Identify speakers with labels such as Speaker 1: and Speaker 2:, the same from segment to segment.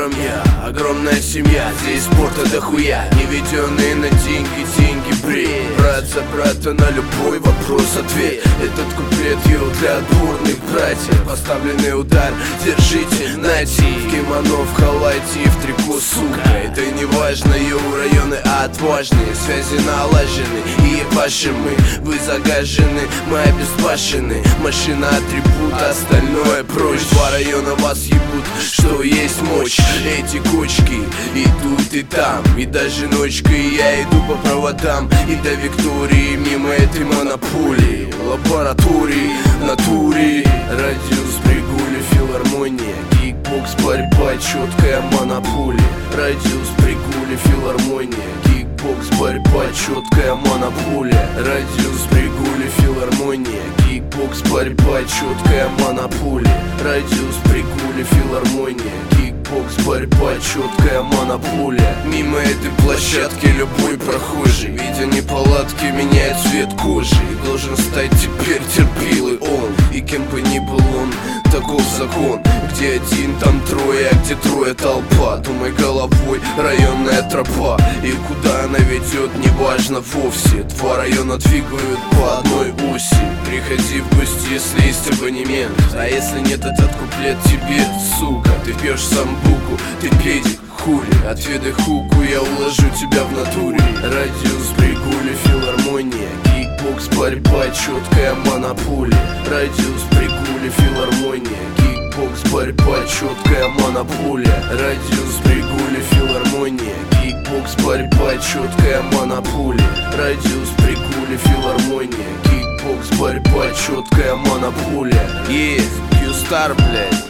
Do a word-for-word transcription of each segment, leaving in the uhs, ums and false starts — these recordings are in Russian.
Speaker 1: котором я. Огромная семья, здесь спорта дохуя. Не ведённые на деньги, деньги бред. Брат за брата на любой вопрос ответ. Этот куплет йоу для отборных братьев. Поставленный удар, держите, нате. В кимоно, в халате и в трико, сука. Это не важно, йоу, районы отважные. Связи налажены и ебашим мы. Вы загажены, мы обезбашены. Машина атрибут, остальное прочь. Два района вас ебут, что есть мощь. Эти кочки идут и там. И даже ночкой я иду по проводам. И до Виктории мимо этой монополии. Лаборатории, натуре. Радиус, пригули, филармония. Кикбокс, борьба, четкая монополия. Радиус, пригули, филармония. Кикбокс, борьба, четкая монополия. Радиус, пригули, филармония. Кикбокс, борьба, четкая монополия. Радиус, пригули, филармония. Кикбокс, борьба, четкая монополия. Мимо этой площадки любой прохожий, видя неполадки, меняет цвет кожи. И должен стать теперь терпилой он. И кем бы ни был он, таков закон. Где один, там трое, а где трое толпа. Думай головой, районная тропа. И куда она ведет, неважно вовсе. Два района двигают по одной оси. Приходи в гости, если есть абонемент. А если нет, этот куплет тебе, сука. Ты пьешь самбуку, ты педик, хули. Отведай хуку, я уложу тебя в натуре. Радиус, пригули, филармония. Кикбокс, борьба, четкая монополия. Радиус, пригули, филармония. Кикбокс, борьба, четкая монополия. Радиус, пригули, филармония. Кикбокс, борьба, четкая монополия. Радиус, пригули, филармония. Кикбокс, борьба, четкая монополия. Есть, Q-Star, блядь.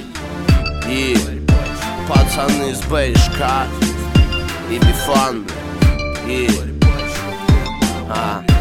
Speaker 1: И пацаны из БШК и Бифан. И а